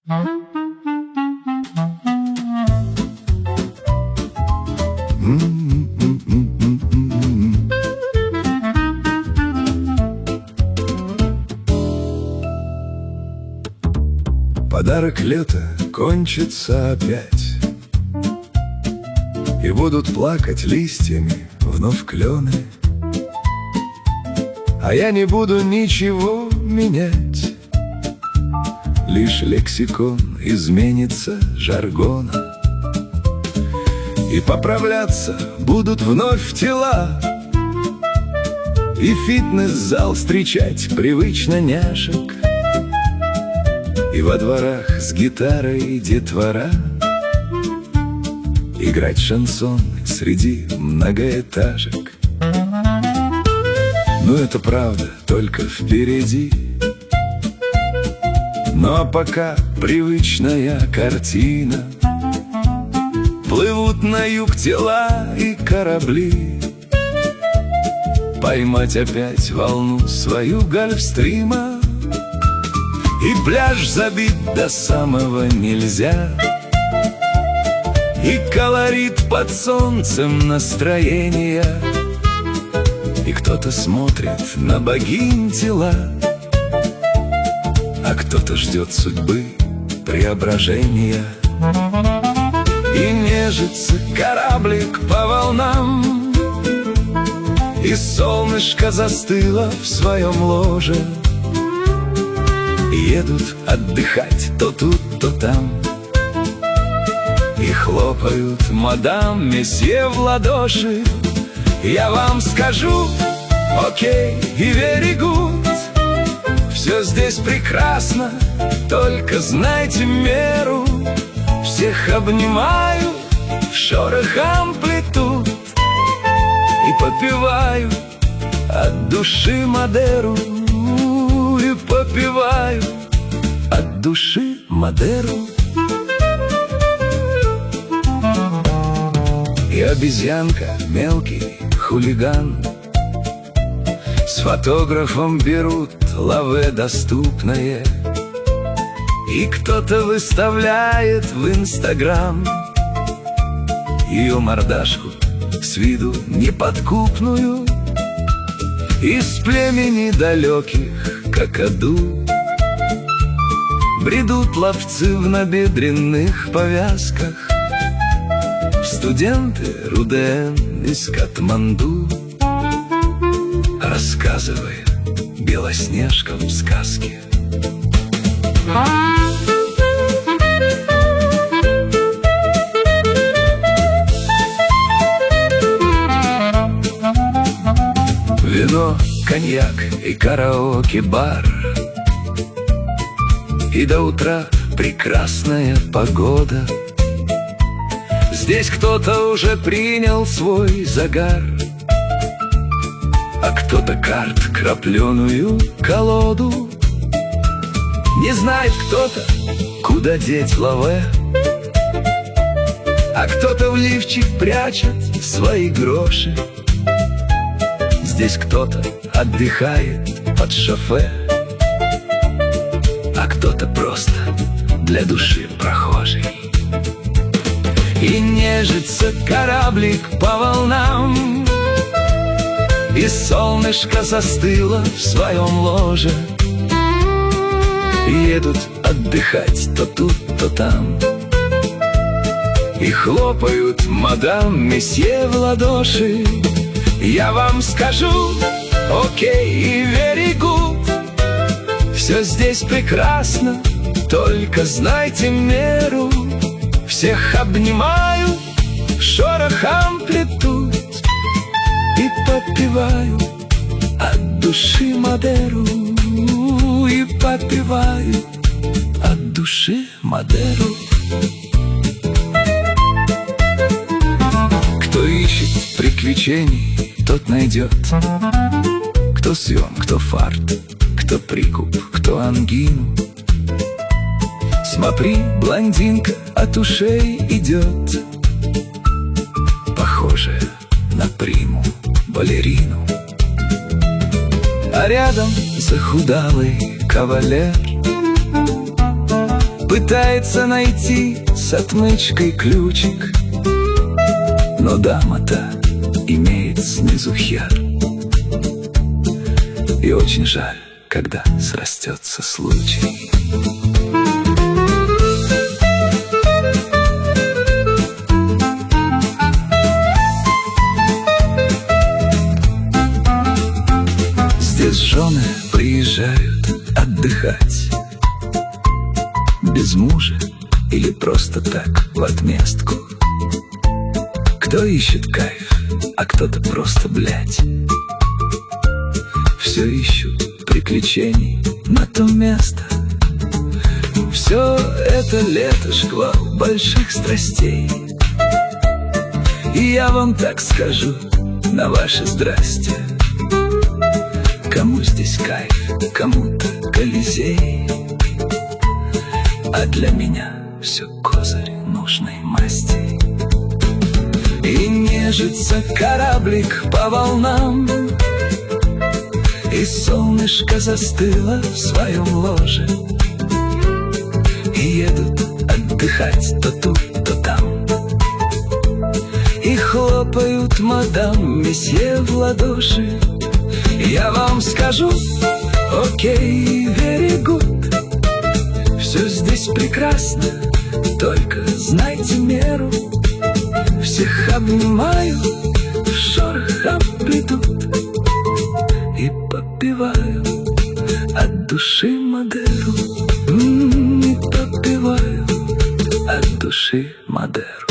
Подарок лета кончится опять, и будут плакать листьями вновь клены. А я не буду ничего менять, лишь лексикон изменится жаргоном, и поправляться будут вновь тела, и фитнес-зал встречать привычно няшек, и во дворах с гитарой детвора играть шансон среди многоэтажек. Ну это правда только впереди. Ну а пока привычная картина. Плывут на юг тела и корабли. Поймать опять волну свою гольфстрима, и пляж забит до самого нельзя, и колорит под солнцем настроения, и кто-то смотрит на богинь тела, а кто-то ждет судьбы преображения. И нежится кораблик по волнам, и солнышко застыло в своем ложе. Едут отдыхать то тут, то там, и хлопают мадам, месье в ладоши. Я вам скажу, окей и very good. Все здесь прекрасно, только знайте меру. Всех обнимаю в шорох амплитуд и попиваю от души Мадеру. И попиваю от души Мадеру. И обезьянка, мелкий хулиган, с фотографом берут лаве доступное, и кто-то выставляет в Инстаграм ее мордашку с виду неподкупную, из племени далеких какаду. Бредут ловцы в набедренных повязках, студенты РУДН из Катманду, рассказывая белоснежкам сказки. Вино, коньяк и караоке-бар, и до утра прекрасная погода. Здесь кто-то уже принял свой загар, а кто-то карт крапленую колоду. Не знает кто-то, куда деть лаве, а кто-то в лифчик прячет свои гроши. Здесь кто-то отдыхает под шофе, а кто-то просто для души прохожий. И нежится кораблик по волнам, и солнышко застыло в своем ложе. Едут отдыхать то тут, то там, и хлопают мадам, месье в ладоши. Я вам скажу, окей и very good. Все здесь прекрасно, только знайте меру. Всех обнимаю в шорох амплитуд и попиваю от души Мадеру. И попиваю от души Мадеру. Кто ищет приключений, тот найдет. Кто съем, кто фарт, кто прикуп, кто ангину. Смотри, блондинка от ушей идет, похожая на приму балерину. А рядом захудалый кавалер пытается найти с отмычкой ключик, но дама-то имеет снизу хер. И очень жаль, когда срастется случай. Здесь жены приезжают отдыхать без мужа или просто так в отместку. Кто ищет кайф, а кто-то просто, блядь, все ищут приключений на то место. Все это лето шквал больших страстей. И я вам так скажу на ваше здрасте: кому здесь кайф, кому-то Колизей, а для меня все козырь нужной масти. И нежится кораблик по волнам, и солнышко застыло в своем ложе, и едут отдыхать то тут, то там, и хлопают мадам месье в ладоши. Я вам скажу: окей, very good, все здесь прекрасно, только знайте меру. Всех обнимаю, в шорох обплетут, и попиваю от души Мадеру. И попиваю от души Мадеру.